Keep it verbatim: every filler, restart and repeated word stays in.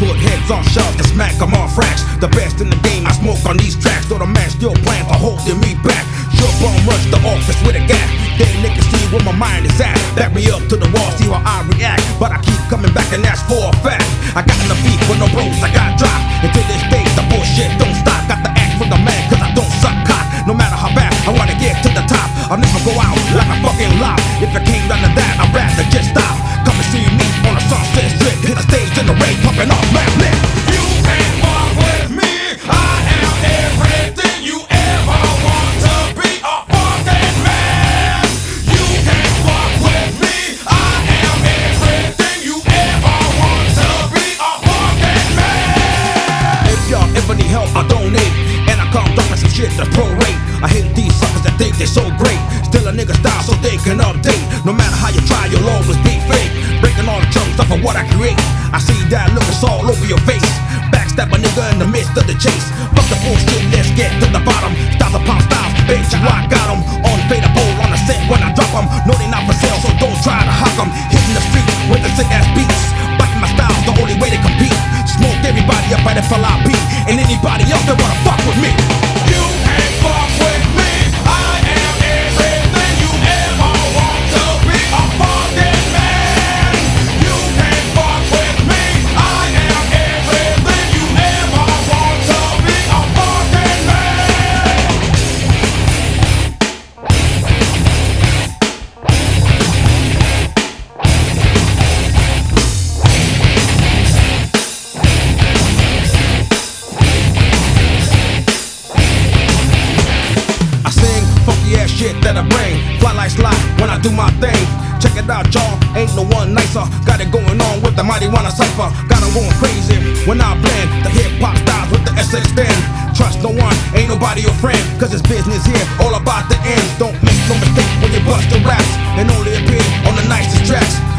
put heads on shelves and smack them on fracks. The best in the game, I smoke on these tracks. So the man still playing for holding me back. Sure bum rush the office with a gap. Then niggas see where my mind is at. Back me up to the wall, see how I react. But I keep coming back and that's for a fact. I got enough beef with no bros, I got drop. And to this day, the bullshit don't stop. Got the axe for the man, cause I don't suck cock. No matter how bad I wanna get to the top, I'll never go out like a fucking lie. If it came down to that, I'd rather just stop. Come and see me on a Sunset Strip. Hit the stage in the rain, pumping off my lip. You can't fuck with me. I am everything you ever want to be. A fucking man. You can't fuck with me. I am everything you ever want to be. A fucking man. If y'all ever need help, I donate. And I come dropping some shit that's pro-rate. I hate these suckers that think they're so great. Still a nigga style so they can update. No matter how you try, you'll always be fake. Breaking all the chunks off of what I create. I see that look, it's all over your face. Backstab a nigga in the midst of the chase. Fuck the bullshit, let's get to the bottom. Styles upon styles, bitch, I got them. On fade pole on the set when I drop them. No, they not for sale, so don't try to hock them. Hitting the street with the sick ass beats. Biting my style's the only way to compete. Smoke everybody up by the F L I P. And anybody else that wanna fuck with me. You can't fuck with me. I am everything you ever want to be. A fucking man. You can't fuck with me. I am everything you ever want to be. A fucking man. I sing funky ass shit that I bring. Fly like slide when I do my thing. Check it out, y'all. Ain't no one nicer. Got it going on with the mighty wanna cipher. Got 'em going crazy when I blend the hip hop styles with the S X ten. Trust no one, ain't nobody your friend. Cause it's business here, all about the end. Don't make no mistake when you bust the raps. And only appear on the nicest tracks.